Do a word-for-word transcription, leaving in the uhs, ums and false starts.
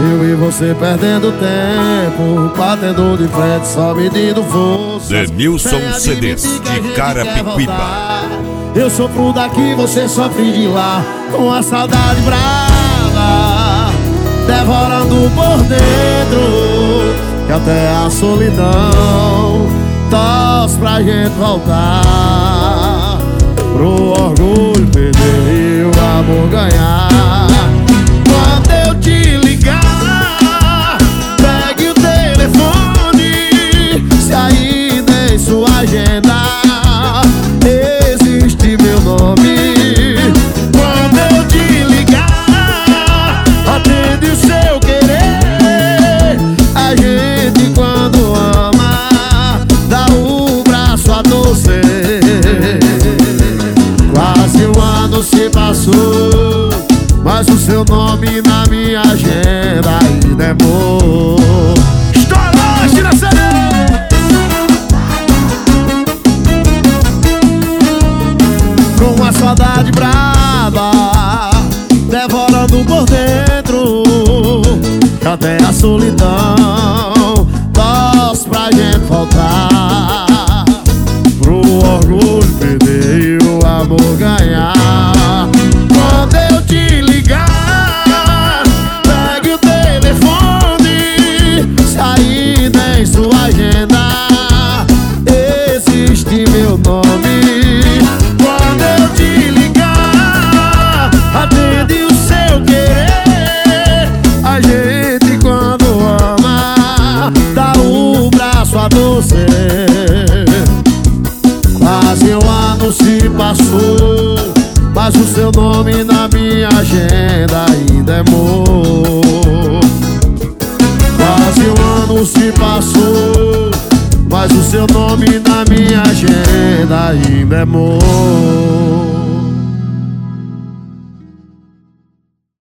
Eu e você perdendo tempo, batendo de frente, só medindo força. Denilson C Ds, de Carapicuíba. Eu sofro daqui, você sofre de lá, com a saudade brava, devorando por dentro, que até a solidão torce pra gente voltar, pro orgulho perder e o amor ganhar. Quando eu te ligar, pegue o telefone, se ainda em sua agenda existe meu nome. Quando eu te ligar, atende o seu querer. A gente quando ama dá o braço a torcer. Quase um ano se passou, mas o seu nome na minha agenda ainda é bom. Estourou, tira a com a saudade brava, devorando por dentro, que até a solidão torce pra gente voltar, pro orgulho perder e o amor ganhar. Quando eu te ligar, pegue o telefone, se ainda em sua agenda existe meu nome. Quando eu te ligar, atende o seu querer. A gente quando ama dá o braço a torcer. Quase um ano se passou, mas o seu nome na minha agenda ainda é amor. Quase um ano se passou, mas o seu nome na minha agenda ainda é amor.